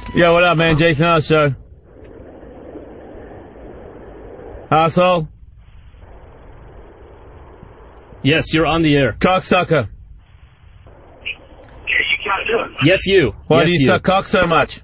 Yo, what up, man? Jason Oz Show. Asshole. Yes, you're on the air. Cocksucker. Yes, you. Why yes, do you suck cock so much?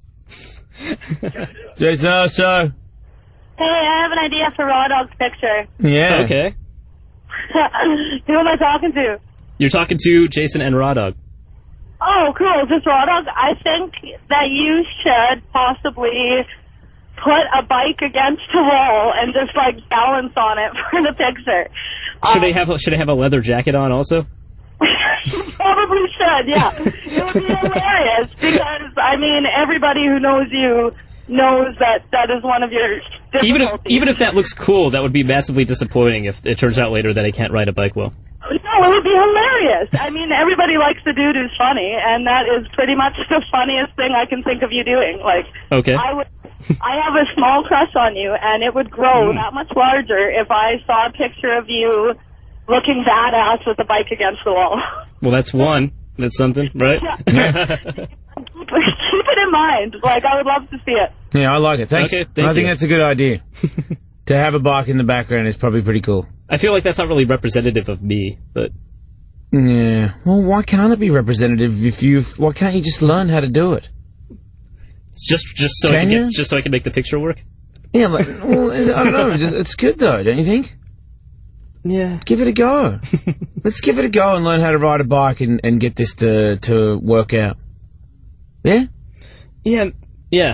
Jason Oz Show. Hey, I have an idea for Raw Dog's picture. Yeah. Okay. Who am I talking to? You're talking to Jason and Raw Dog. Oh, cool. Just Raw Dog. I think that you should possibly put a bike against a wall and just, like, balance on it for the picture. Should I have a leather jacket on also? Probably should, yeah. It would be hilarious because, I mean, everybody who knows you knows that that is one of your difficulties. Even if that looks cool, that would be massively disappointing if it turns out later that I can't ride a bike well. No, it would be hilarious. I mean, everybody likes the dude who's funny, and that is pretty much the funniest thing I can think of you doing. Like, okay. I have a small crush on you, and it would grow that much larger if I saw a picture of you looking badass with the bike against the wall. Well, that's one. That's something, right? Yeah. Keep it in mind. Like, I would love to see it. Yeah, I like it. Thanks. Okay, thank I think you. that's a good idea. To have a bike in the background is probably pretty cool. I feel like that's not really representative of me, but... Yeah. Well, why can't it be representative if why can't you just learn how to do it? It's just so I can make the picture work? Yeah, like, well, I don't know. It's good, though, don't you think? Yeah. Give it a go. Let's give it a go and learn how to ride a bike and get this to work out. Yeah? Yeah. Yeah.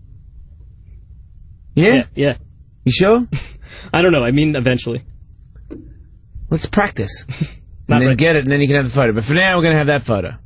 Yeah? Yeah. You sure? I don't know. I mean, eventually. Let's practice. Not and then right. get it, and then you can have the photo. But for now, we're going to have that photo.